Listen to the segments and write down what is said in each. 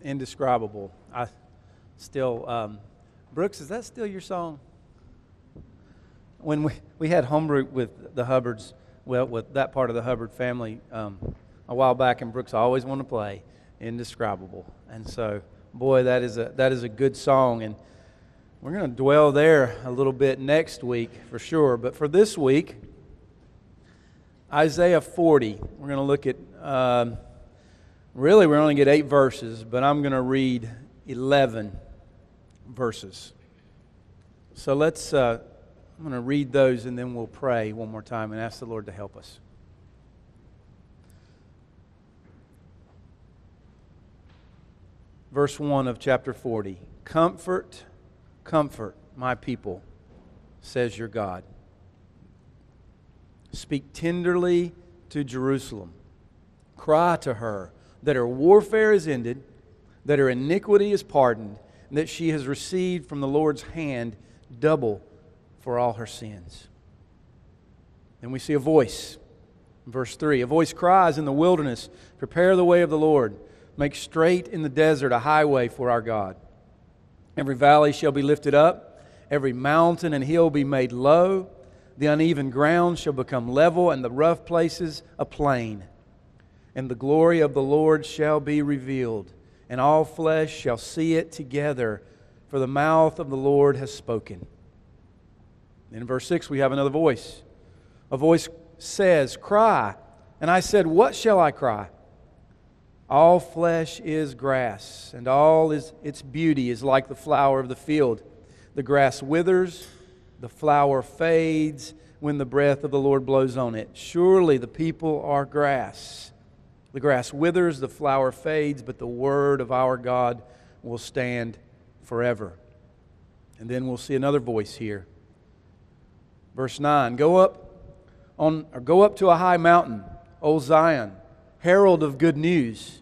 Indescribable. I still, Brooks, is that still your song? When we had home group with the Hubbards, well, with that part of the Hubbard family a while back, and Brooks always wanted to play Indescribable. And so, boy, that is a good song, and we're going to dwell there a little bit next week for sure. But for this week, Isaiah 40. We're going to look at, really we're only get 8 verses, but I'm going to read 11 verses. So I'm going to read those and then we'll pray one more time and ask the Lord to help us. Verse 1 of chapter 40. Comfort, comfort my people, says your God. Speak tenderly to Jerusalem. Cry to her that her warfare is ended, that her iniquity is pardoned, and that she has received from the Lord's hand double for all her sins. Then we see a voice. Verse 3, a voice cries in the wilderness, prepare the way of the Lord. Make straight in the desert a highway for our God. Every valley shall be lifted up, every mountain and hill be made low. The uneven ground shall become level, and the rough places a plain. And the glory of the Lord shall be revealed, and all flesh shall see it together, for the mouth of the Lord has spoken. In verse 6 we have another voice. A voice says, cry. And I said, what shall I cry? All flesh is grass, and all its beauty is like the flower of the field. The grass withers, the flower fades when the breath of the Lord blows on it. Surely the people are grass. The grass withers, the flower fades, but the word of our God will stand forever. And then we'll see another voice here. Verse 9, go up to a high mountain, O Zion, herald of good news.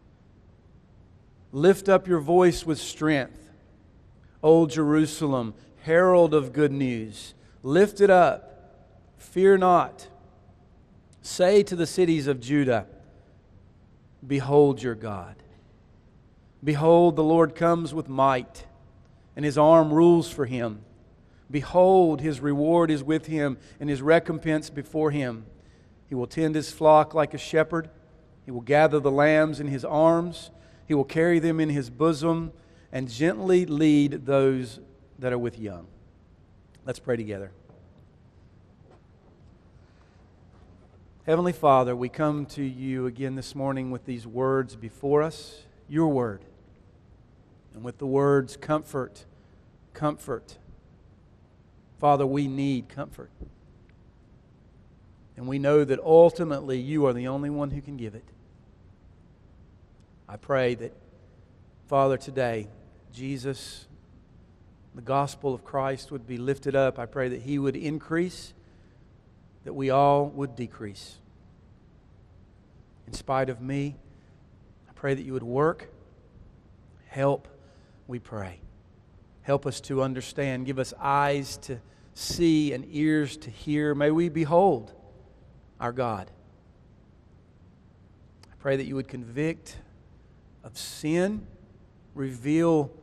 Lift up your voice with strength, O Jerusalem, herald of good news. Lift it up, fear not. Say to the cities of Judah, behold your God. Behold, the Lord comes with might, and His arm rules for Him. Behold, His reward is with Him, and His recompense before Him. He will tend His flock like a shepherd. He will gather the lambs in His arms. He will carry them in His bosom and gently lead those that are with young. Let's pray together. Heavenly Father, we come to You again this morning with these words before us, Your Word. And with the words, comfort, comfort. Father, we need comfort. And we know that ultimately You are the only one who can give it. I pray that, Father, today, Jesus, the gospel of Christ would be lifted up. I pray that He would increase, that we all would decrease. In spite of me, I pray that You would work. Help, we pray. Help us to understand. Give us eyes to see and ears to hear. May we behold our God. I pray that You would convict of sin, reveal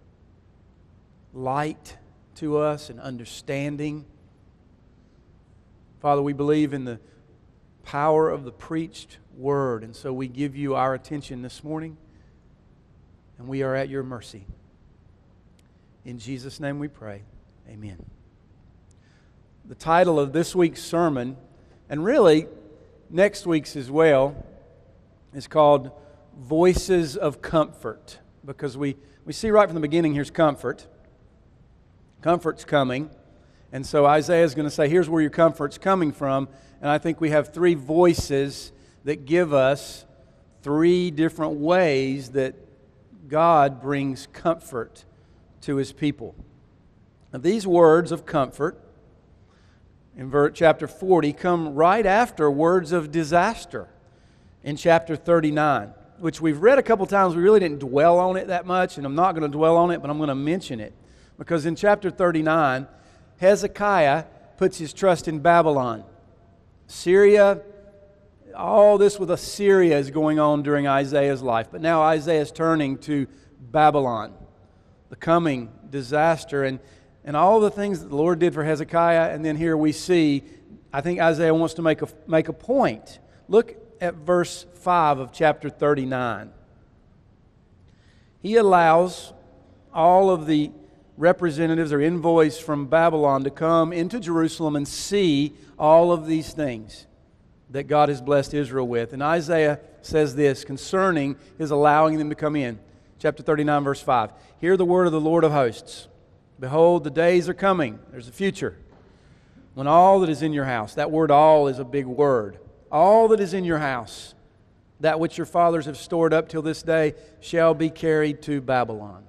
light to us and understanding. Father, we believe in the power of the preached word, and so we give You our attention this morning, and we are at Your mercy. In Jesus' name we pray. Amen. The title of this week's sermon, and really next week's as well, is called Voices of Comfort, because we see right from the beginning here's comfort. Comfort's coming. And so Isaiah is going to say, here's where your comfort's coming from. And I think we have 3 voices that give us 3 different ways that God brings comfort to His people. Now, these words of comfort in chapter 40 come right after words of disaster in chapter 39, which we've read a couple times. We really didn't dwell on it that much, and I'm not going to dwell on it, but I'm going to mention it. Because in chapter 39, Hezekiah puts his trust in Babylon. Syria all this with Assyria is going on during Isaiah's life. But now Isaiah is turning to Babylon, the coming disaster, and all the things that the Lord did for Hezekiah. And then here we see, I think Isaiah wants to make a point. Look at verse 5 of chapter 39. He allows all of the representatives or envoys from Babylon to come into Jerusalem and see all of these things that God has blessed Israel with. And Isaiah says this concerning his allowing them to come in. Chapter 39, verse 5. Hear the word of the Lord of hosts. Behold, the days are coming. There's a future. When all that is in your house, that word all is a big word. All that is in your house, that which your fathers have stored up till this day, shall be carried to Babylon.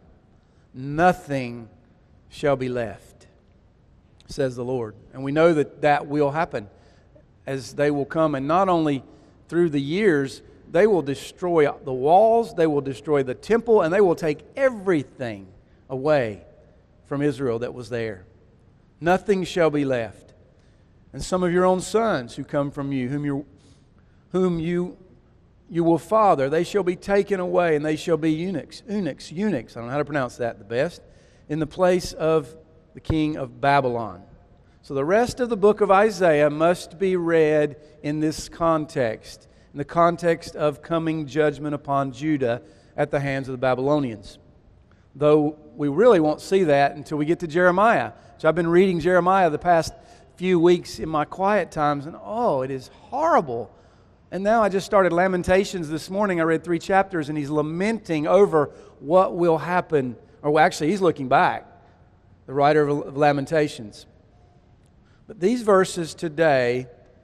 Nothing shall be left, says the Lord. And we know that that will happen as they will come. And not only through the years, they will destroy the walls, they will destroy the temple, and they will take everything away from Israel that was there. Nothing shall be left. And some of your own sons who come from you, whom you will father, they shall be taken away, and they shall be eunuchs. I don't know how to pronounce that the best, in the place of the king of Babylon. So the rest of the book of Isaiah must be read in this context, in the context of coming judgment upon Judah at the hands of the Babylonians. Though we really won't see that until we get to Jeremiah. So I've been reading Jeremiah the past few weeks in my quiet times, and it is horrible. And now I just started Lamentations this morning. I read 3 chapters, and he's lamenting over what will happen. Or actually, he's looking back, the writer of Lamentations. But these verses today,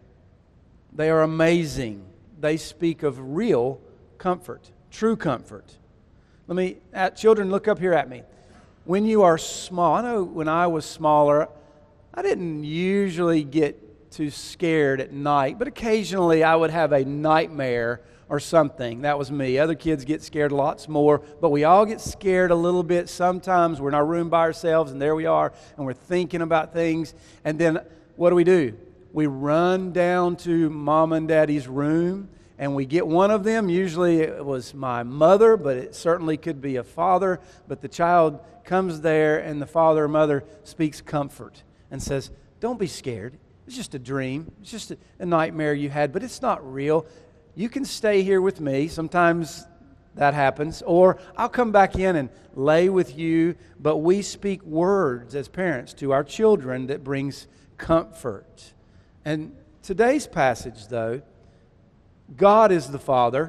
they are amazing. They speak of real comfort, true comfort. Children, look up here at me. When you are small, I know when I was smaller, I didn't usually get too scared at night, but occasionally I would have a nightmare or something. That was me. Other kids get scared lots more, but we all get scared a little bit. Sometimes we're in our room by ourselves, and there we are, and we're thinking about things. And then what do? We run down to Mom and Daddy's room, and we get one of them. Usually it was my mother, but it certainly could be a father. But the child comes there, and the father or mother speaks comfort and says, "Don't be scared. It's just a dream. It's just a nightmare you had, but it's not real. You can stay here with me." Sometimes that happens. Or I'll come back in and lay with you. But we speak words as parents to our children that brings comfort. And today's passage, though, God is the Father,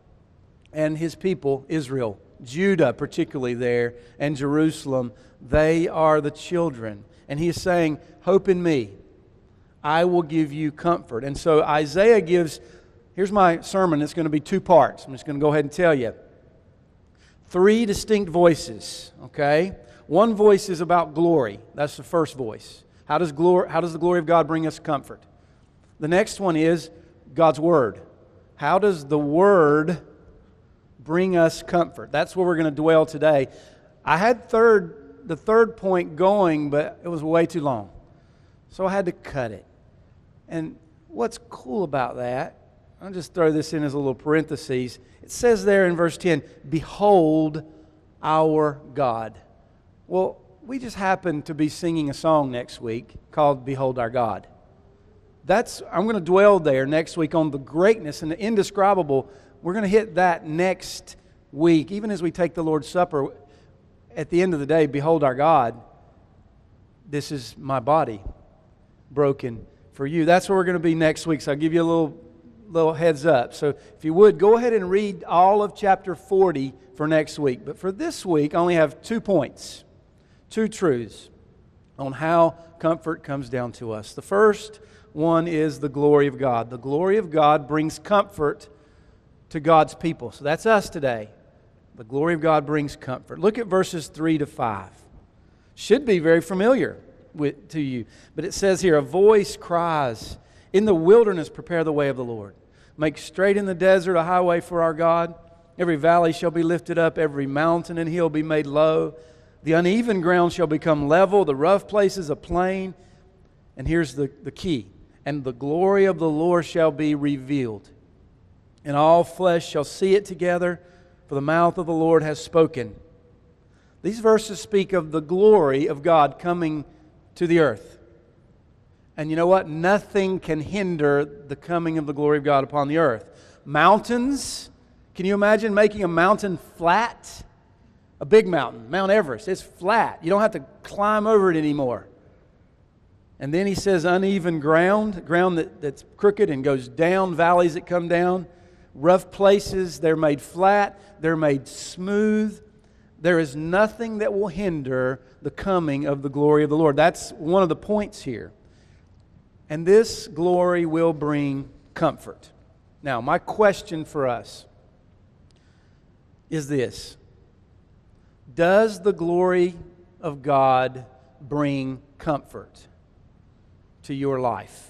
and His people, Israel, Judah particularly there, and Jerusalem, they are the children. And He is saying, hope in me. I will give you comfort. And so Isaiah gives, here's my sermon. It's going to be 2 parts. I'm just going to go ahead and tell you. 3 distinct voices, okay? One voice is about glory. That's the first voice. How does the glory of God bring us comfort? The next one is God's Word. How does the Word bring us comfort? That's where we're going to dwell today. I had the third point going, but it was way too long. So I had to cut it. And what's cool about that, I'll just throw this in as a little parenthesis. It says there in verse 10, "Behold our God." Well, we just happen to be singing a song next week called "Behold Our God." I'm going to dwell there next week on the greatness and the indescribable. We're going to hit that next week. Even as we take the Lord's Supper, at the end of the day, behold our God. This is my body broken for you. That's where we're going to be next week. So I'll give you a little heads up. So if you would, go ahead and read all of chapter 40 for next week. But for this week, I only have 2 points, 2 truths on how comfort comes down to us. The first one is the glory of God. The glory of God brings comfort to God's people. So that's us today. The glory of God brings comfort. Look at verses 3 to 5. Should be very familiar to you. But it says here, a voice cries, "In the wilderness prepare the way of the Lord. Make straight in the desert a highway for our God. Every valley shall be lifted up, every mountain and hill be made low. The uneven ground shall become level, the rough places a plain." And here's the key. "And the glory of the Lord shall be revealed." and all flesh shall see it together, for the mouth of the Lord has spoken. These verses speak of the glory of God coming to the earth. And you know what? Nothing can hinder the coming of the glory of God upon the earth. Mountains, can you imagine making a mountain flat? A big mountain, Mount Everest, it's flat. You don't have to climb over it anymore. And then he says uneven ground that's crooked and goes down, valleys that come down, rough places, they're made flat, they're made smooth. There is nothing that will hinder the coming of the glory of the Lord. That's one of the points here. And this glory will bring comfort. Now, my question for us is this: does the glory of God bring comfort to your life?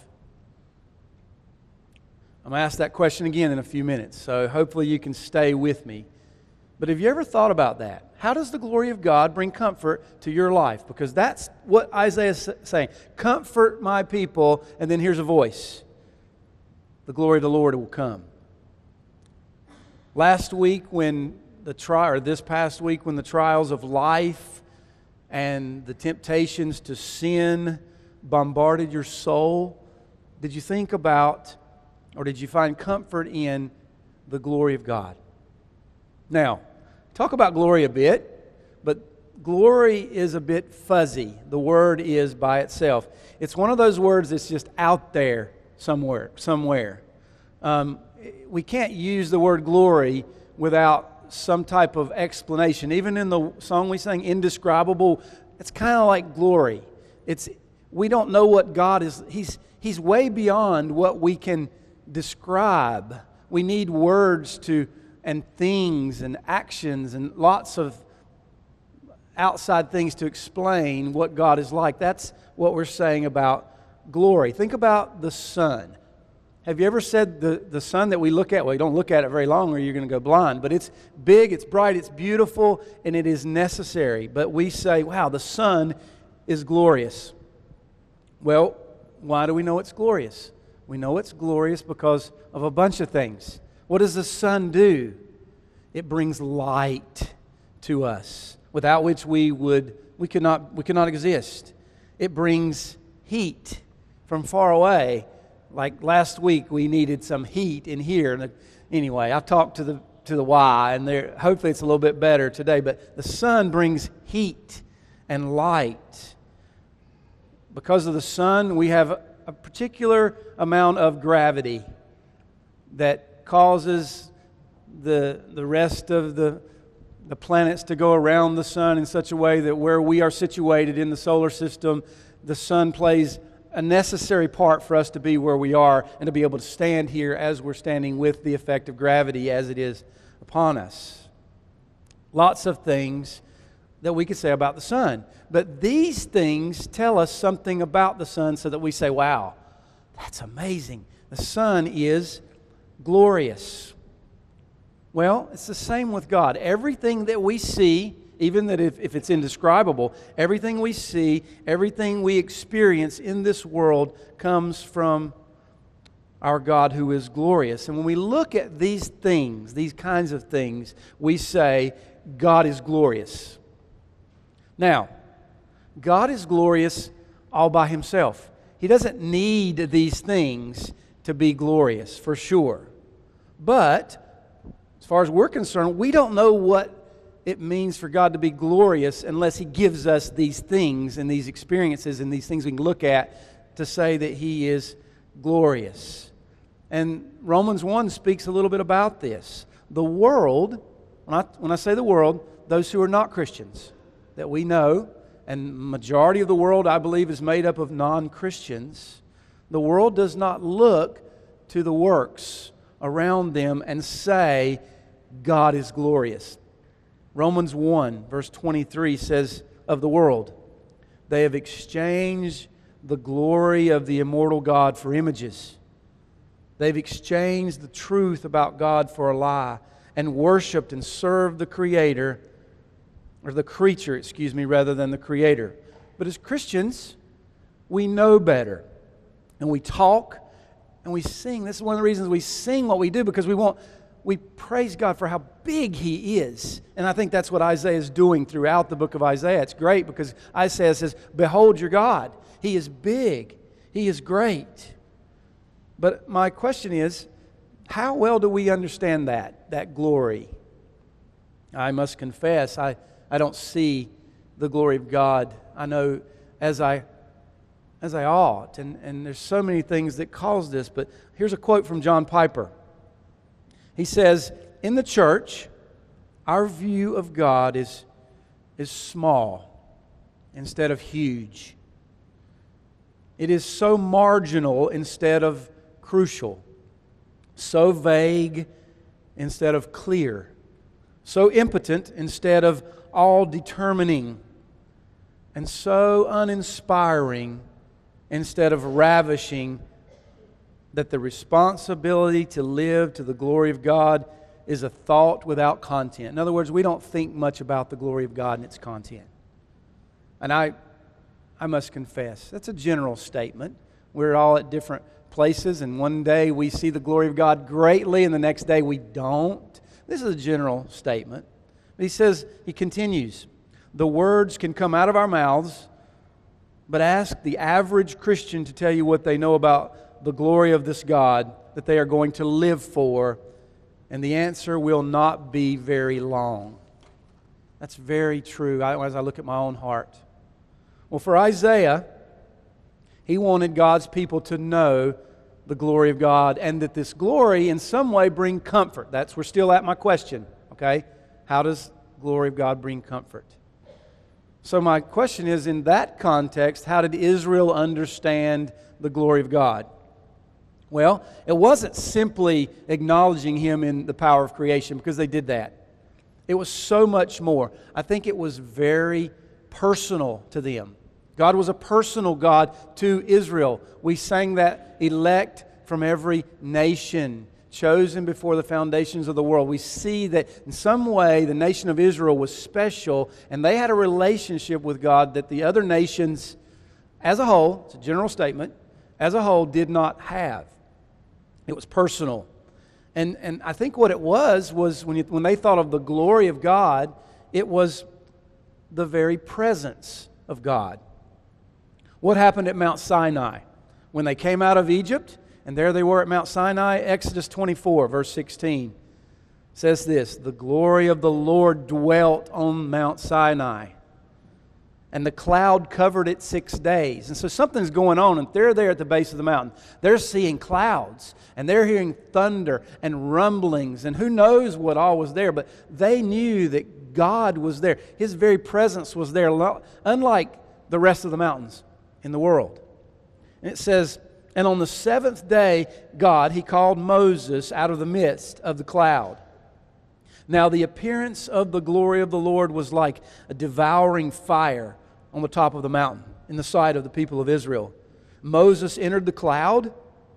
I'm going to ask that question again in a few minutes, so hopefully you can stay with me. But have you ever thought about that? How does the glory of God bring comfort to your life? Because that's what Isaiah is saying. Comfort my people, and then here's a voice. The glory of the Lord will come. Last week when this past week when the trials of life and the temptations to sin bombarded your soul, did you think about, or did you find comfort in the glory of God? Now, talk about glory a bit, but glory is a bit fuzzy. The word is by itself. It's one of those words that's just out there somewhere. We can't use the word glory without some type of explanation. Even in the song we sang, Indescribable, it's kind of like glory. We don't know what God is. He's way beyond what we can describe. We need words and things and actions and lots of outside things to explain what God is like. That's what we're saying about glory. Think about the sun. Have you ever said the sun that we look at? Well, you don't look at it very long or you're going to go blind. But it's big, it's bright, it's beautiful, and it is necessary. But we say, wow, the sun is glorious. Well, why do we know it's glorious? We know it's glorious because of a bunch of things. What does the sun do? It brings light to us, without which we could not exist. It brings heat from far away. Like last week, we needed some heat in here. Anyway, I talked to the Y, and hopefully it's a little bit better today. But the sun brings heat and light. Because of the sun, we have a particular amount of gravity that causes the rest of the planets to go around the sun in such a way that where we are situated in the solar system, the sun plays a necessary part for us to be where we are and to be able to stand here as we're standing with the effect of gravity as it is upon us. Lots of things that we could say about the sun. But these things tell us something about the sun so that we say, wow, that's amazing. The sun is glorious. Well, it's the same with God. Everything that we see, even that if it's indescribable, everything we see, everything we experience in this world comes from our God who is glorious. And when we look at these things, these kinds of things, we say, God is glorious. Now, God is glorious all by Himself. He doesn't need these things to be glorious, for sure. But, as far as we're concerned, we don't know what it means for God to be glorious unless He gives us these things and these experiences and these things we can look at to say that He is glorious. And Romans 1 speaks a little bit about this. The world, when I say the world, those who are not Christians that we know, and majority of the world, I believe, is made up of non-Christians. The world does not look to the works around them and say, God is glorious. Romans 1, verse 23 says of the world, they have exchanged the glory of the immortal God for images. They've exchanged the truth about God for a lie and worshiped and served the creator, rather than the Creator. But as Christians, we know better. And we talk And we sing. This is one of the reasons we sing what we do, because we praise God for how big He is. And I think that's what Isaiah is doing throughout the book of Isaiah. It's great because Isaiah says, behold your God. He is big. He is great. But my question is, how well do we understand that glory? I must confess, I don't see the glory of God, I know, as I ought. And there's so many things that cause this. But here's a quote from John Piper. He says, in the church, our view of God is small instead of huge. It is so marginal instead of crucial. So vague instead of clear. So impotent instead of all-determining. And so uninspiring instead of ravishing, that the responsibility to live to the glory of God is a thought without content. In other words, we don't think much about the glory of God and its content. And I must confess, that's a general statement. We're all at different places, and one day we see the glory of God greatly, and the next day we don't. This is a general statement. He continues, the words can come out of our mouths, but ask the average Christian to tell you what they know about the glory of this God that they are going to live for, and the answer will not be very long. That's very true as I look at my own heart. Well, for Isaiah, he wanted God's people to know the glory of God, and that this glory in some way bring comfort. We're still at my question, okay? How does glory of God bring comfort? So my question is, in that context, how did Israel understand the glory of God? Well, it wasn't simply acknowledging Him in the power of creation, because they did that. It was so much more. I think it was very personal to them. God was a personal God to Israel. We sang that, elect from every nation, chosen before the foundations of the world. We see that in some way the nation of Israel was special, and they had a relationship with God that the other nations as a whole, it's a general statement, as a whole did not have. It was personal. And I think what it was when they thought of the glory of God, it was the very presence of God. What happened at Mount Sinai? When they came out of Egypt, and there they were at Mount Sinai, Exodus 24, verse 16 says this, the glory of the Lord dwelt on Mount Sinai, and the cloud covered it 6 days. And so something's going on, and they're there at the base of the mountain. They're seeing clouds, and they're hearing thunder and rumblings, and who knows what all was there, but they knew that God was there. His very presence was there, unlike the rest of the mountains in the world. And it says, and on the seventh day, God, He called Moses out of the midst of the cloud. Now the appearance of the glory of the Lord was like a devouring fire on the top of the mountain in the sight of the people of Israel. Moses entered the cloud,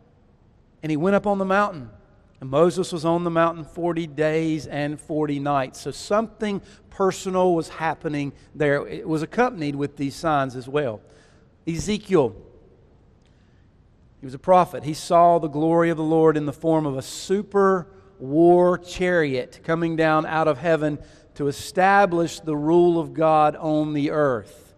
and he went up on the mountain. And Moses was on the mountain 40 days and 40 nights. So something personal was happening there. It was accompanied with these signs as well. Ezekiel, he was a prophet. He saw the glory of the Lord in the form of a super war chariot coming down out of heaven to establish the rule of God on the earth.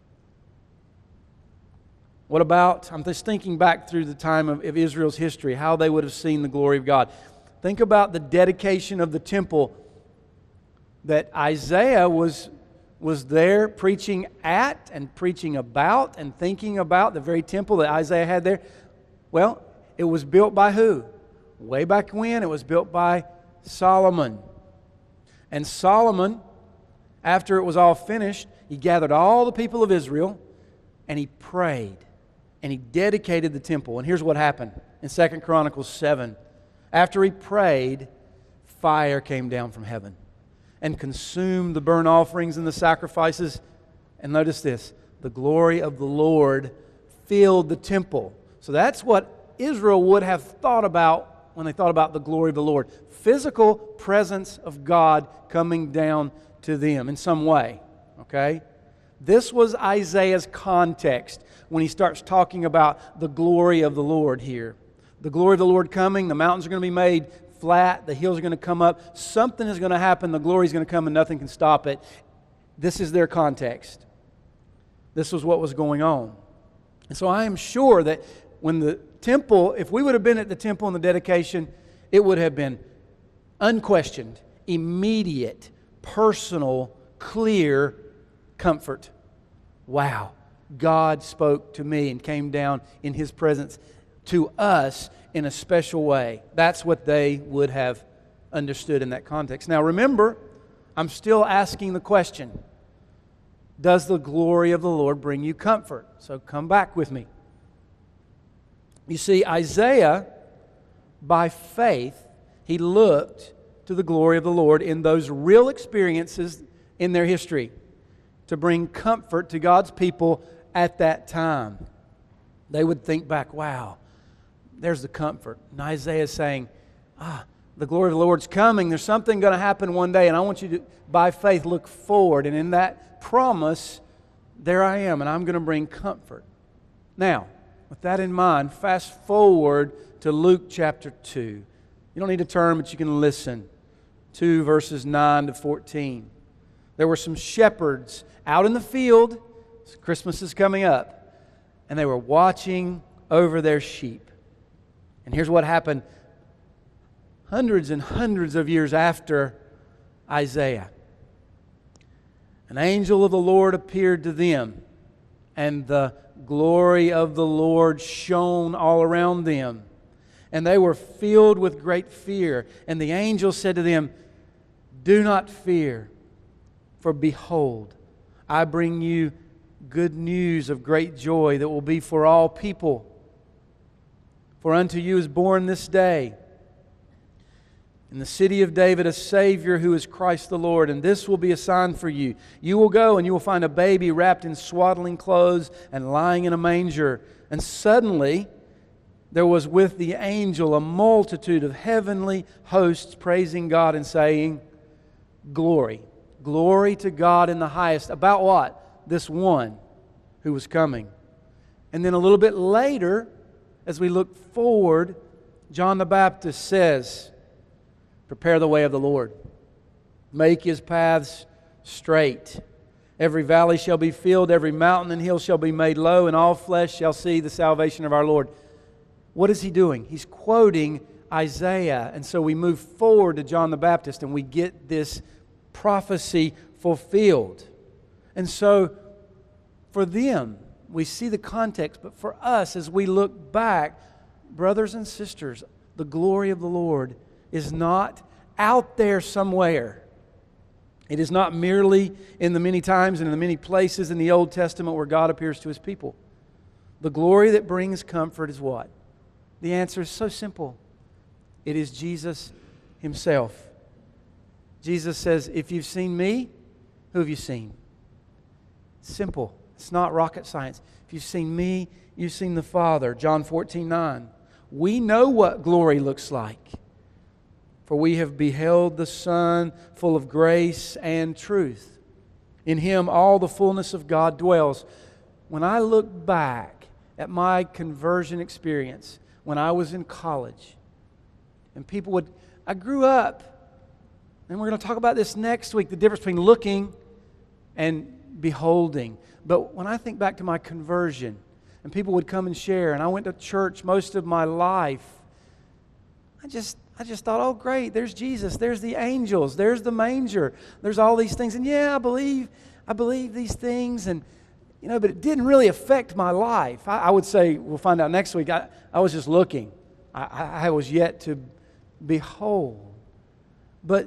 What about, I'm just thinking back through the time of Israel's history, how they would have seen the glory of God. Think about the dedication of the temple that Isaiah was there preaching at and preaching about and thinking about, the very temple that Isaiah had there. Well, it was built by who? Way back when, it was built by Solomon. And Solomon, after it was all finished, he gathered all the people of Israel and he prayed and he dedicated the temple. And here's what happened in 2 Chronicles 7. After he prayed, fire came down from heaven and consumed the burnt offerings and the sacrifices. And notice this, the glory of the Lord filled the temple. So that's what Israel would have thought about when they thought about the glory of the Lord. Physical presence of God coming down to them in some way. Okay? This was Isaiah's context when he starts talking about the glory of the Lord here. the glory of the Lord coming. The mountains are going to be made flat. The hills are going to come up. Something is going to happen. The glory is going to come and nothing can stop it. This is their context. This was what was going on. And so I am sure that when the temple, if we would have been at the temple in the dedication, it would have been unquestioned, immediate, personal, clear comfort. Wow, God spoke to me and came down in His presence to us in a special way. That's what they would have understood in that context. Now remember, I'm still asking the question, does the glory of the Lord bring you comfort? So come back with me. You see, Isaiah, by faith, he looked to the glory of the Lord in those real experiences in their history to bring comfort to God's people at that time. They would think back, wow, there's the comfort. And Isaiah is saying, the glory of the Lord's coming. There's something going to happen one day, and I want you to, by faith, look forward. And in that promise, there I am, and I'm going to bring comfort. Now, with that in mind, fast forward to Luke chapter 2. You don't need to turn, but you can listen. 2 verses 9 to 14. There were some shepherds out in the field. Christmas is coming up. And they were watching over their sheep. And here's what happened hundreds and hundreds of years after Isaiah. An angel of the Lord appeared to them, and the glory of the Lord shone all around them. And they were filled with great fear. And the angel said to them, "Do not fear, for behold, I bring you good news of great joy that will be for all people. For unto you is born this day in the city of David a Savior who is Christ the Lord. And this will be a sign for you. You will go and you will find a baby wrapped in swaddling clothes and lying in a manger." And suddenly there was with the angel a multitude of heavenly hosts praising God and saying, "Glory, glory to God in the highest." About what? This one who was coming. And then a little bit later, as we look forward, John the Baptist says, "Prepare the way of the Lord. Make His paths straight. Every valley shall be filled, every mountain and hill shall be made low, and all flesh shall see the salvation of our Lord." What is he doing? He's quoting Isaiah. And so we move forward to John the Baptist and we get this prophecy fulfilled. And so for them, we see the context. But for us, as we look back, brothers and sisters, the glory of the Lord is not out there somewhere. It is not merely in the many times and in the many places in the Old Testament where God appears to His people. The glory that brings comfort is what? The answer is so simple. It is Jesus Himself. Jesus says, "If you've seen me, who have you seen?" Simple. It's not rocket science. If you've seen me, you've seen the Father. John 14:9. We know what glory looks like, for we have beheld the Son full of grace and truth. In Him all the fullness of God dwells. When I look back at my conversion experience, when I was in college, and I grew up, and we're going to talk about this next week, the difference between looking and beholding. But when I think back to my conversion, and people would come and share, and I went to church most of my life, I just thought, oh great, there's Jesus, there's the angels, there's the manger, there's all these things, and yeah, I believe these things, and but it didn't really affect my life. I would say, we'll find out next week, I was just looking. I was yet to behold. But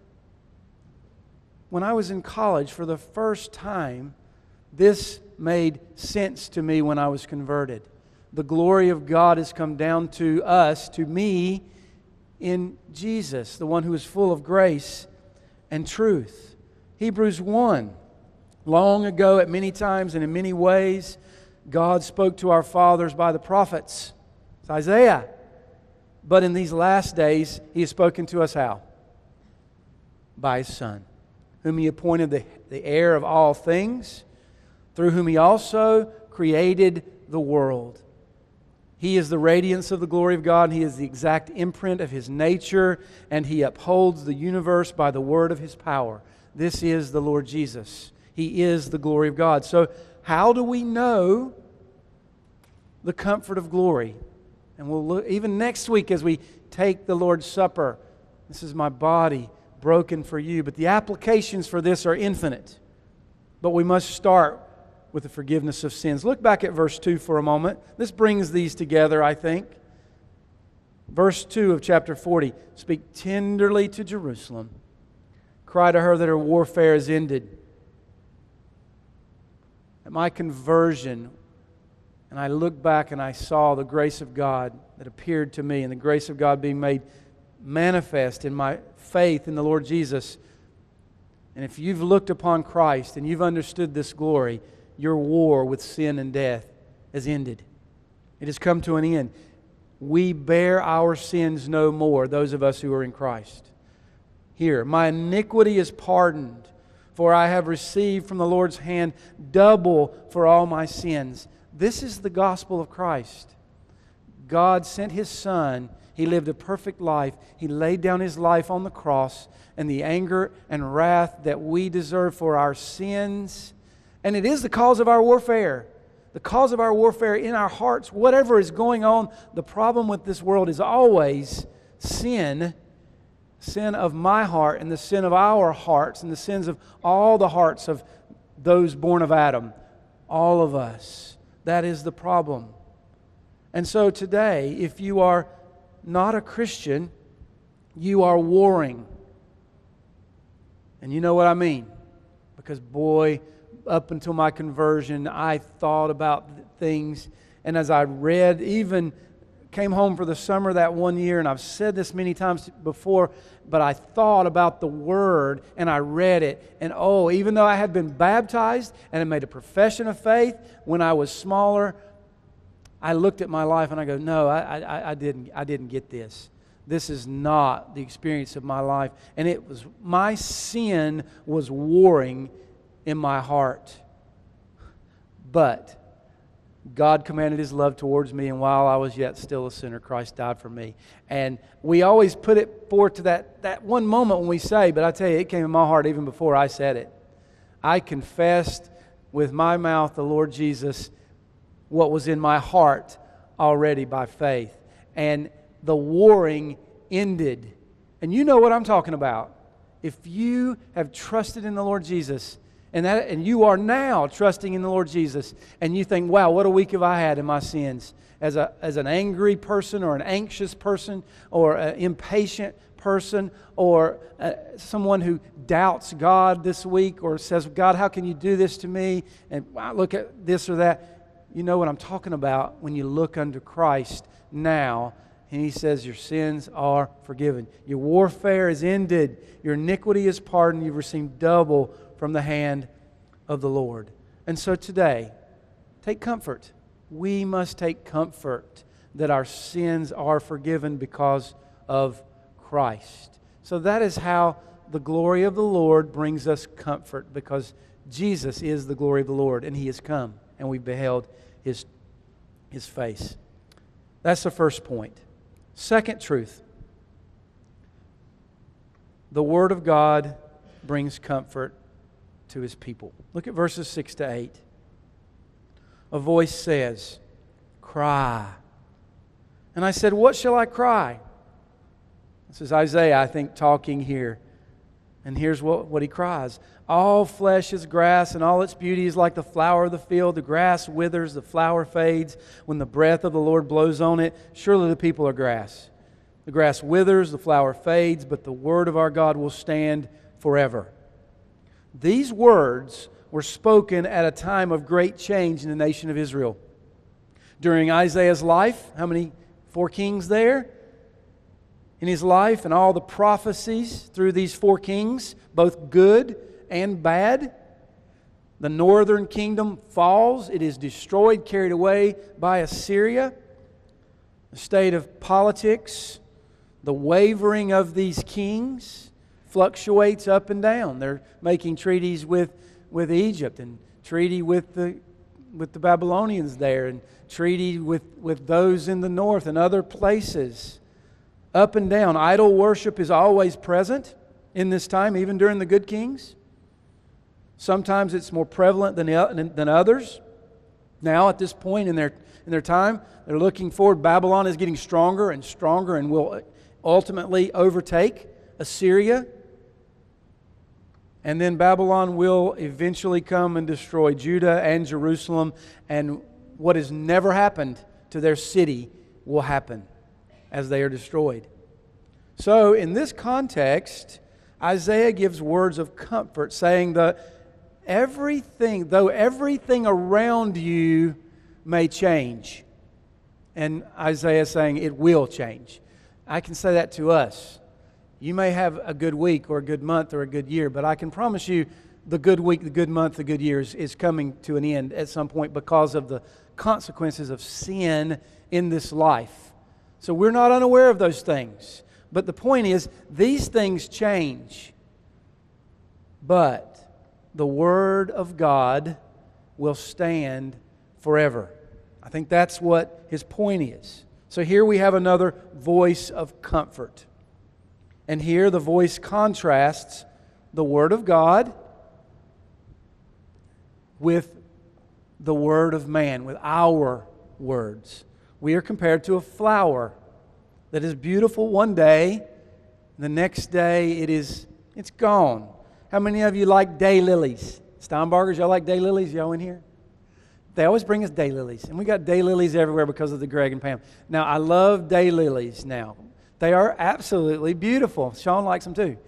when I was in college, for the first time, this made sense to me when I was converted. The glory of God has come down to us, to me, in Jesus, the one who is full of grace and truth. Hebrews 1. Long ago, at many times and in many ways, God spoke to our fathers by the prophets. It's Isaiah. But in these last days, He has spoken to us how? By His Son, whom He appointed the heir of all things, through whom He also created the world. He is the radiance of the glory of God. He is the exact imprint of His nature, and He upholds the universe by the word of His power. This is the Lord Jesus. He is the glory of God. So how do we know the comfort of glory? And we'll look even next week as we take the Lord's Supper. This is my body broken for you. But the applications for this are infinite. But we must start with the forgiveness of sins. Look back at verse 2 for a moment. This brings these together, I think. Verse 2 of chapter 40. Speak tenderly to Jerusalem. Cry to her that her warfare is ended. At my conversion, and I looked back and I saw the grace of God that appeared to me, and the grace of God being made manifest in my faith in the Lord Jesus. And if you've looked upon Christ and you've understood this glory, your war with sin and death has ended. It has come to an end. We bear our sins no more, those of us who are in Christ. Here, my iniquity is pardoned, for I have received from the Lord's hand double for all my sins. This is the gospel of Christ. God sent His Son. He lived a perfect life. He laid down His life on the cross, and the anger and wrath that we deserve for our sins. And it is the cause of our warfare. The cause of our warfare in our hearts, whatever is going on. The problem with this world is always sin. Sin of my heart and the sin of our hearts and the sins of all the hearts of those born of Adam. All of us. That is the problem. And so today, if you are not a Christian, you are warring. And you know what I mean? Because boy, up until my conversion, I thought about things. And as I read, even came home for the summer that one year, and I've said this many times before, but I thought about the Word and I read it. And oh, even though I had been baptized and had made a profession of faith when I was smaller, I looked at my life and I go, no, I didn't get this. This is not the experience of my life. And it was, my sin was warring in my heart. But God commanded His love towards me, and while I was yet still a sinner, Christ died for me. And we always put it forward to that one moment when we say, but I tell you, it came in my heart even before I said it. I confessed with my mouth the Lord Jesus, what was in my heart already by faith. And the warring ended. And you know what I'm talking about. If you have trusted in the Lord Jesus, and you are now trusting in the Lord Jesus, and you think, wow, what a week have I had in my sins. As an angry person or an anxious person or an impatient person or someone who doubts God this week or says, God, how can you do this to me? And wow, look at this or that. You know what I'm talking about when you look unto Christ now. And He says, your sins are forgiven. Your warfare is ended. Your iniquity is pardoned. You've received double from the hand of the Lord. And so today, take comfort. We must take comfort that our sins are forgiven because of Christ. So that is how the glory of the Lord brings us comfort, because Jesus is the glory of the Lord, and He has come, and we've beheld His face. That's the first point. Second truth. The Word of God brings comfort to His people. Look at verses 6 to 8. A voice says, cry. And I said, what shall I cry? This is Isaiah, I think, talking here. And here's what he cries. All flesh is grass, and all its beauty is like the flower of the field. The grass withers, the flower fades when the breath of the Lord blows on it. Surely the people are grass. The grass withers, the flower fades, but the word of our God will stand forever. These words were spoken at a time of great change in the nation of Israel. During Isaiah's life, how many? 4 kings there? In his life, and all the prophecies through these 4 kings, both good and bad. The northern kingdom falls. It is destroyed, carried away by Assyria. The state of politics, the wavering of these kings fluctuates up and down. They're making treaties with Egypt and treaty with the the Babylonians there, and treaty with those in the north and other places. Up and down. Idol worship is always present in this time, even during the good kings. Sometimes it's more prevalent than others. Now, at this point in their time, they're looking forward. Babylon is getting stronger and stronger and will ultimately overtake Assyria. And then Babylon will eventually come and destroy Judah and Jerusalem. And what has never happened to their city will happen as they are destroyed. So, in this context, Isaiah gives words of comfort, saying that though everything around you may change, and Isaiah is saying it will change. I can say that to us. You may have a good week or a good month or a good year, but I can promise you the good week, the good month, the good year is coming to an end at some point because of the consequences of sin in this life. So we're not unaware of those things. But the point is, these things change. But the Word of God will stand forever. I think that's what his point is. So here we have another voice of comfort. And here the voice contrasts the Word of God with the word of man, with our words. We are compared to a flower that is beautiful one day, the next day it's gone. How many of you like daylilies? Steinbargers, y'all like daylilies? Y'all in here? They always bring us daylilies, and we got daylilies everywhere because of the Greg and Pam. Now, I love daylilies now. They are absolutely beautiful. Sean likes them too.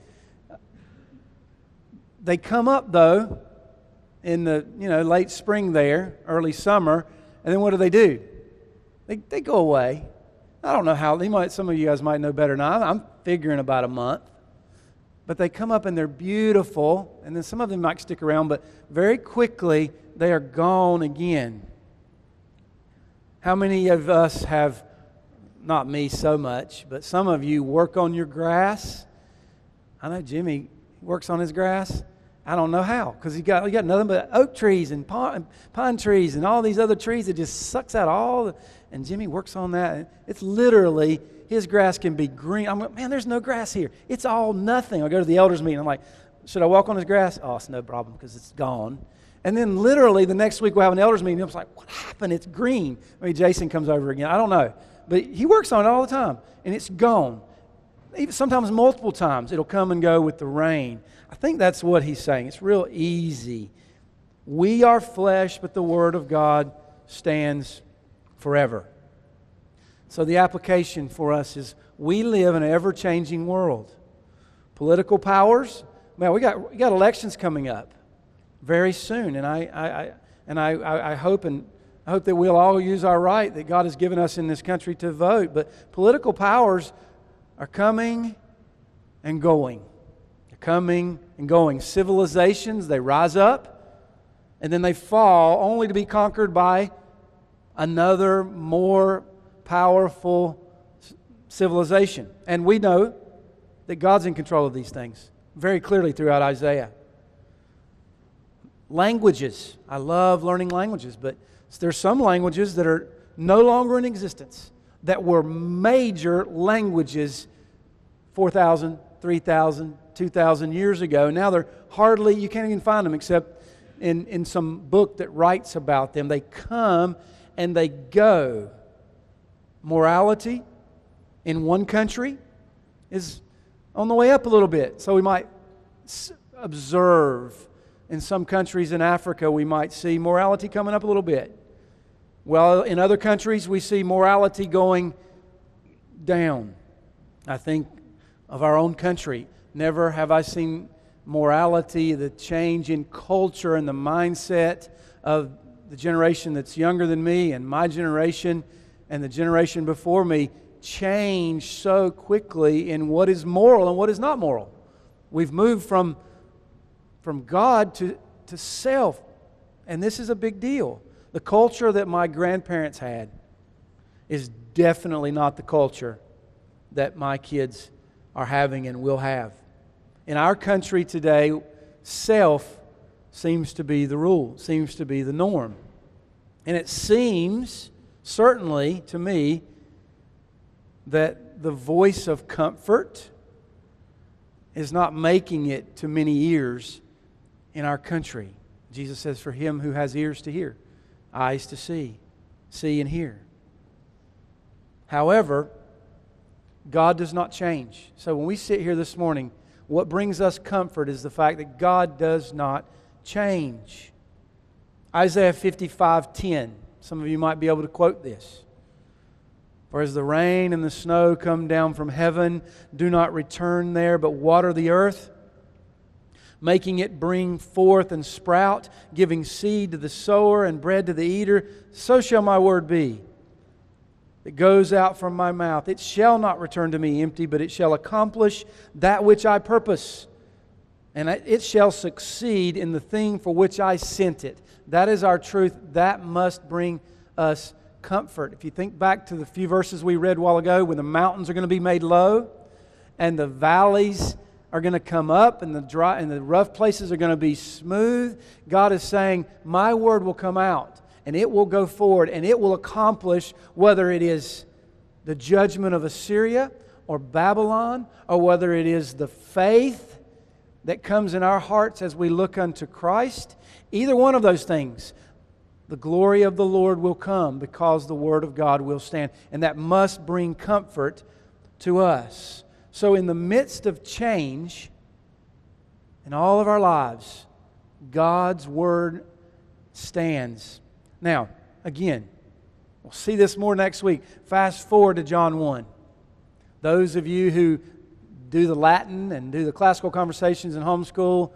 They come up, though, in the late spring there, early summer, and then what do? They go away. I don't know how. Some of you guys might know better than I'm figuring about a month. But they come up and they're beautiful, and then some of them might stick around, but very quickly they are gone again. How many of us have, not me so much, but some of you work on your grass? I know Jimmy works on his grass. I don't know how, because he got nothing but oak trees and pine trees and all these other trees that just sucks out and Jimmy works on that. It's literally, his grass can be green. I'm like, man, there's no grass here. It's all nothing. I go to the elders meeting. I'm like, should I walk on his grass? Oh, it's no problem because it's gone. And then literally the next week we'll have an elders meeting. I'm like, what happened? It's green. Maybe Jason comes over again. I don't know. But he works on it all the time, and it's gone. Even sometimes multiple times it'll come and go with the rain. I think that's what he's saying. It's real easy. We are flesh, but the Word of God stands forever. So the application for us is we live in an ever-changing world. Political powers, man, we got elections coming up very soon, and I hope that we'll all use our right that God has given us in this country to vote. But political powers are coming and going. They're coming and going. Civilizations, they rise up and then they fall only to be conquered by another more powerful civilization. And we know that God's in control of these things very clearly throughout Isaiah. Languages. I love learning languages, but there's some languages that are no longer in existence that were major languages 4,000, 3,000, 2,000 years ago. Now they're hardly, you can't even find them except in some book that writes about them. They come and they go. Morality in one country is on the way up a little bit. So we might observe in some countries in Africa, we might see morality coming up a little bit. Well, in other countries, we see morality going down. I think of our own country. Never have I seen morality, the change in culture and the mindset of the generation that's younger than me and my generation and the generation before me change so quickly in what is moral and what is not moral. We've moved from God to self, and this is a big deal. The culture that my grandparents had is definitely not the culture that my kids are having and will have. In our country today, self seems to be the rule, seems to be the norm. And it seems, certainly to me, that the voice of comfort is not making it to many ears in our country. Jesus says, for him who has ears to hear, eyes to see and hear. However, God does not change. So when we sit here this morning, what brings us comfort is the fact that God does not change. Isaiah 55:10. Some of you might be able to quote this. For as the rain and the snow come down from heaven, do not return there, but water the earth, making it bring forth and sprout, giving seed to the sower and bread to the eater, so shall my word be that goes out from my mouth. It shall not return to me empty, but it shall accomplish that which I purpose, and it shall succeed in the thing for which I sent it. That is our truth. That must bring us comfort. If you think back to the few verses we read a while ago, when the mountains are going to be made low and the valleys are going to come up and the dry and the rough places are going to be smooth, God is saying, my word will come out and it will go forward and it will accomplish, whether it is the judgment of Assyria or Babylon, or whether it is the faith that comes in our hearts as we look unto Christ. Either one of those things, the glory of the Lord will come because the Word of God will stand. And that must bring comfort to us. So in the midst of change in all of our lives, God's Word stands. Now, again, we'll see this more next week. Fast forward to John 1. Those of you who do the Latin and do the classical conversations in homeschool,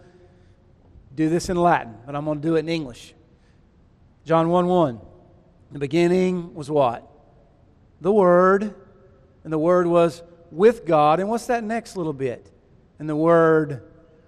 do this in Latin, but I'm going to do it in English. John 1:1. The beginning was what? The Word. And the Word was with God. And what's that next little bit? And the Word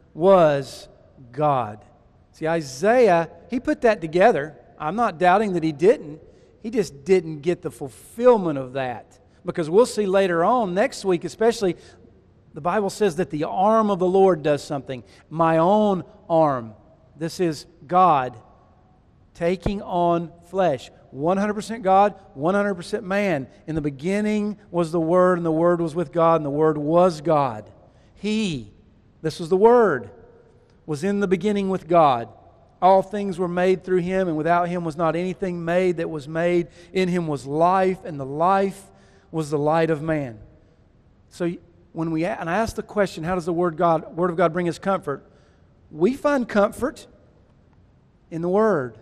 was God. See, Isaiah, he put that together. I'm not doubting that he didn't. He just didn't get the fulfillment of that. Because we'll see later on, next week especially, the Bible says that the arm of the Lord does something. My own arm. This is God taking on flesh. 100% God, 100% man. In the beginning was the Word, and the Word was with God, and the Word was God. He, this was the Word, was in the beginning with God. All things were made through Him, and without Him was not anything made that was made. In Him was life, and the life was the light of man. So when I ask the question, how does the Word of God bring us comfort? We find comfort in the Word.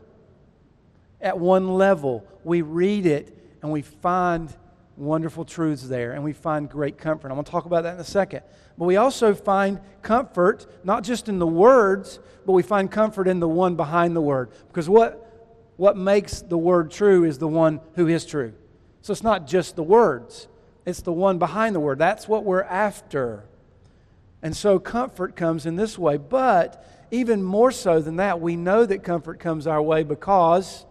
At one level, we read it and we find wonderful truths there, and we find great comfort. I'm going to talk about that in a second. But we also find comfort, not just in the words, but we find comfort in the one behind the Word. Because what makes the Word true is the one who is true. So it's not just the words, it's the one behind the Word. That's what we're after. And so comfort comes in this way. But even more so than that, we know that comfort comes our way because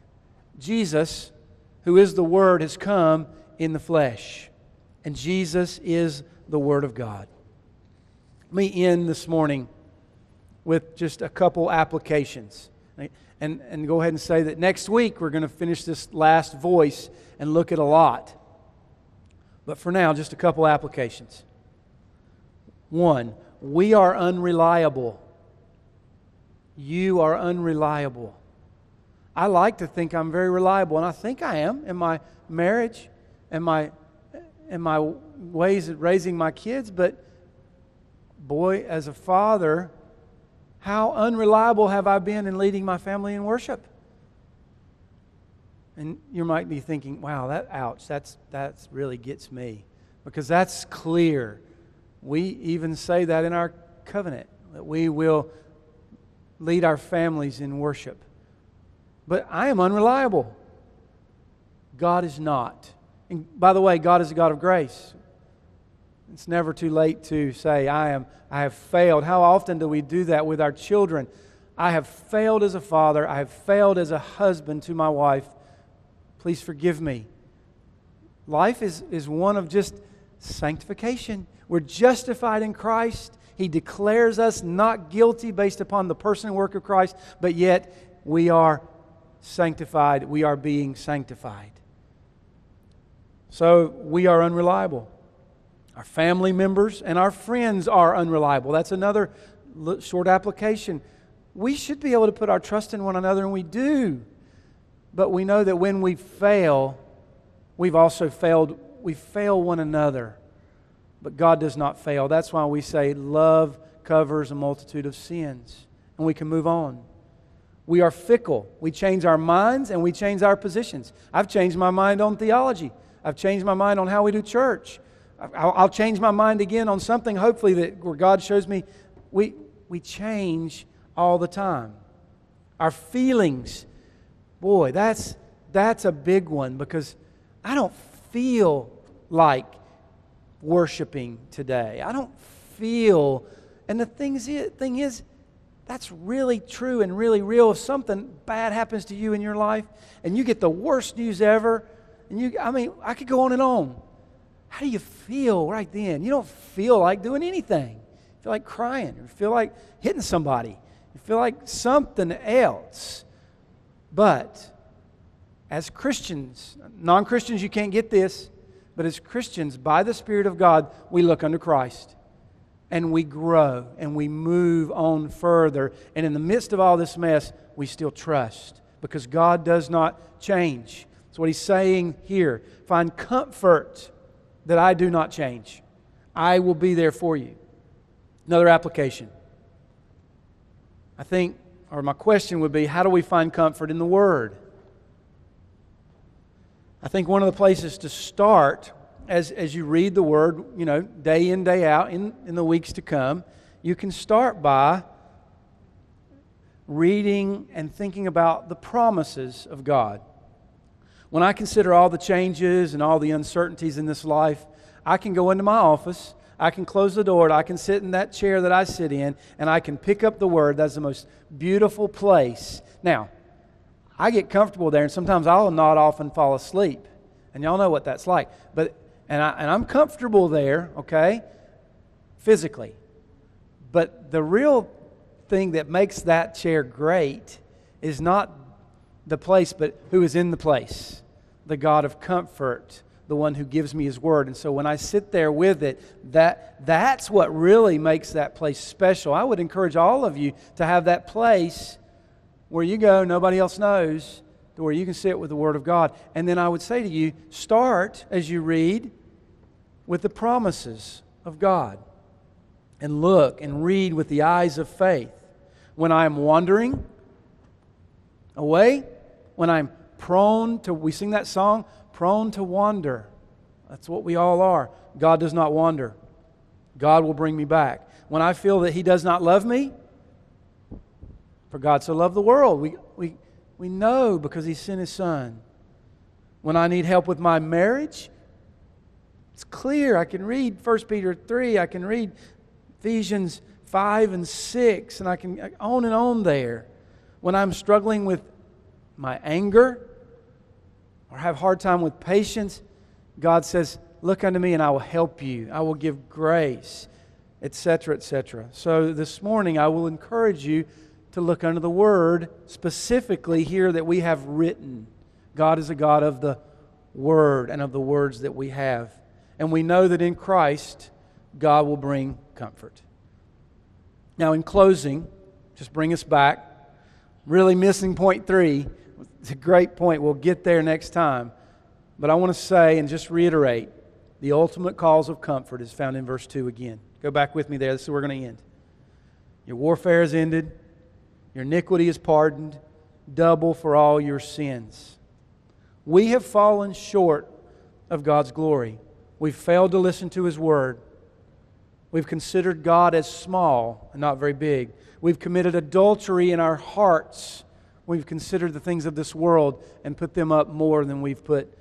Jesus, who is the Word, has come in the flesh. And Jesus is the Word of God. Let me end this morning with just a couple applications. And go ahead and say that next week we're going to finish this last voice and look at a lot. But for now, just a couple applications. One, we are unreliable. You are unreliable. I like to think I'm very reliable, and I think I am in my marriage and my ways of raising my kids. But boy, as a father, how unreliable have I been in leading my family in worship? And you might be thinking, wow, that really gets me. Because that's clear. We even say that in our covenant, that we will lead our families in worship. But I am unreliable. God is not. And by the way, God is a God of grace. It's never too late to say, I have failed. How often do we do that with our children? I have failed as a father. I have failed as a husband to my wife. Please forgive me. Life is one of just sanctification. We're justified in Christ. He declares us not guilty based upon the person and work of Christ, but yet we are sanctified, we are being sanctified. So we are unreliable. Our family members and our friends are unreliable. That's another short application. We should be able to put our trust in one another, and we do. But we know that when we fail, we've also failed. We fail one another. But God does not fail. That's why we say love covers a multitude of sins. And we can move on. We are fickle. We change our minds and we change our positions. I've changed my mind on theology. I've changed my mind on how we do church. I'll change my mind again on something, hopefully, that where God shows me. We change all the time. Our feelings, boy, that's a big one, because I don't feel like worshiping today. I don't feel, and the thing is, that's really true and really real. If something bad happens to you in your life and you get the worst news ever, and I could go on and on. How do you feel right then? You don't feel like doing anything. You feel like crying. You feel like hitting somebody. You feel like something else. But as Christians, non-Christians, you can't get this, but as Christians, by the Spirit of God, we look unto Christ. And we grow and we move on further. And in the midst of all this mess, we still trust, because God does not change. That's what He's saying here. Find comfort that I do not change. I will be there for you. Another application. I think, or my question would be, how do we find comfort in the Word? I think one of the places to start, as you read the Word, day in, day out, in the weeks to come, you can start by reading and thinking about the promises of God. When I consider all the changes and all the uncertainties in this life, I can go into my office, I can close the door, I can sit in that chair that I sit in, and I can pick up the Word. That's the most beautiful place. Now, I get comfortable there, and sometimes I'll nod off and fall asleep. And y'all know what that's like. And I'm comfortable there, okay, physically. But the real thing that makes that chair great is not the place, but who is in the place. The God of comfort, the one who gives me His Word. And so when I sit there with it, that's what really makes that place special. I would encourage all of you to have that place where you go, nobody else knows, to where you can sit with the Word of God. And then I would say to you, start as you read with the promises of God. And look and read with the eyes of faith. When I'm wandering away, when I'm prone to, we sing that song, prone to wander. That's what we all are. God does not wander. God will bring me back. When I feel that He does not love me, for God so loved the world, we know because He sent His Son. When I need help with my marriage, it's clear. I can read 1 Peter 3. I can read Ephesians 5 and 6. And I can on there. When I'm struggling with my anger or have a hard time with patience, God says, look unto me and I will help you. I will give grace, etc., etc. So this morning I will encourage you to look unto the Word, specifically here that we have written. God is a God of the Word and of the words that we have. And we know that in Christ, God will bring comfort. Now, in closing, just bring us back. Really missing point 3. It's a great point. We'll get there next time. But I want to say and just reiterate, the ultimate cause of comfort is found in verse 2 again. Go back with me there. This is where we're going to end. Your warfare is ended. Your iniquity is pardoned. Double for all your sins. We have fallen short of God's glory. We've failed to listen to His Word. We've considered God as small and not very big. We've committed adultery in our hearts. We've considered the things of this world and put them up more than we've put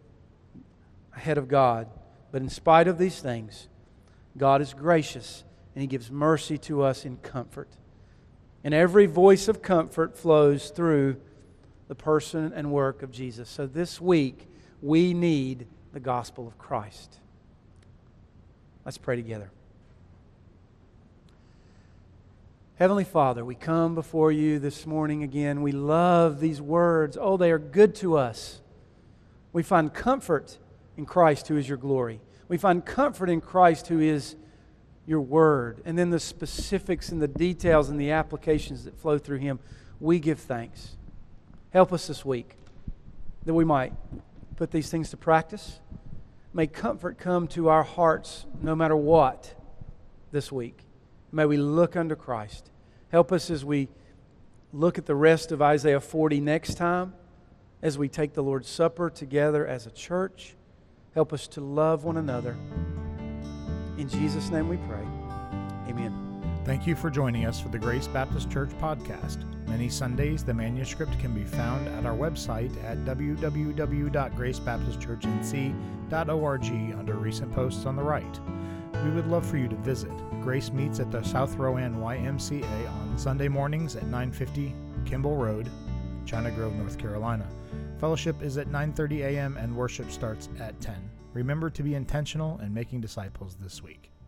ahead of God. But in spite of these things, God is gracious and He gives mercy to us in comfort. And every voice of comfort flows through the person and work of Jesus. So this week, we need the gospel of Christ. Let's pray together. Heavenly Father, we come before you this morning again. We love these words. Oh, they are good to us. We find comfort in Christ, who is your glory. We find comfort in Christ, who is your word. And then the specifics and the details and the applications that flow through him. We give thanks. Help us this week that we might put these things to practice. May comfort come to our hearts no matter what this week. May we look unto Christ. Help us as we look at the rest of Isaiah 40 next time, as we take the Lord's Supper together as a church. Help us to love one another. In Jesus' name we pray. Amen. Thank you for joining us for the Grace Baptist Church podcast. Many Sundays, the manuscript can be found at our website at www.gracebaptistchurchnc.org under recent posts on the right. We would love for you to visit. Grace meets at the South Rowan YMCA on Sunday mornings at 950 Kimball Road, China Grove, North Carolina. Fellowship is at 9:30 a.m. and worship starts at 10. Remember to be intentional in making disciples this week.